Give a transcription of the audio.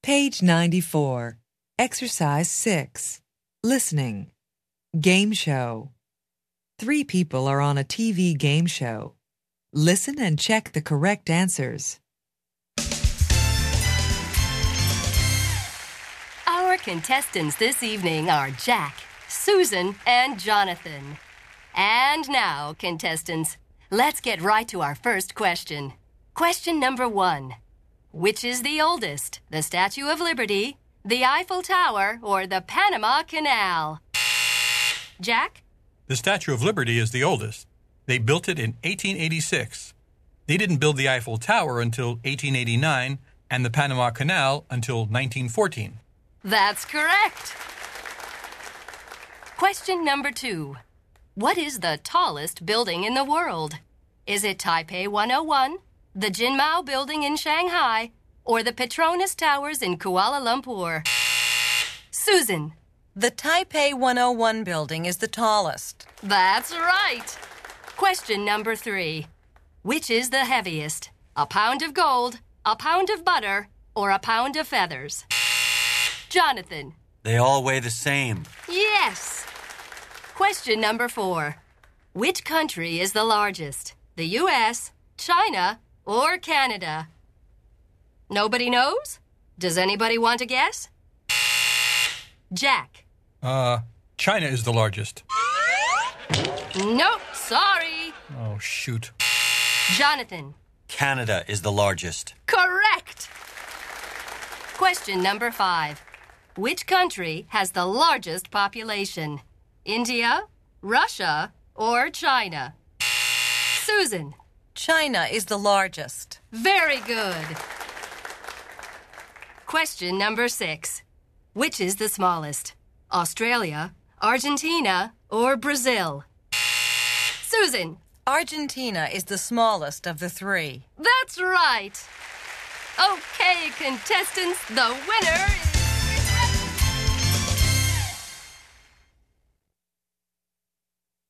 Page 94. Exercise 6. Listening. Game show. 3 people are on a TV game show. Listen and check the correct answers. Our contestants this evening are Jack, Susan, and Jonathan. And now, contestants, let's get right to our first question. Question number 1. Which is the oldest, the Statue of Liberty, the Eiffel Tower, or the Panama Canal? Jack? The Statue of Liberty is the oldest. They built it in 1886. They didn't build the Eiffel Tower until 1889 and the Panama Canal until 1914. That's correct. Question number 2. What is the tallest building in the world? Is it Taipei 101, the Jinmao Building in Shanghai, or the Petronas Towers in Kuala Lumpur? Susan? The Taipei 101 building is the tallest. That's right. Question number 3. Which is the heaviest? A pound of gold, a pound of butter, or a pound of feathers? Jonathan? They all weigh the same. Yes. Question number 4. Which country is the largest? The U.S., China, or Canada? Nobody knows? Does anybody want to guess? Jack? China is the largest. Nope, sorry. Oh, shoot. Jonathan? Canada is the largest. Correct. Question number 5. Which country has the largest population? India, Russia, or China? Susan? China is the largest. Very good. Question number 6. Which is the smallest? Australia, Argentina, or Brazil? Susan? Argentina is the smallest of the 3. That's right. Okay, contestants, the winner is...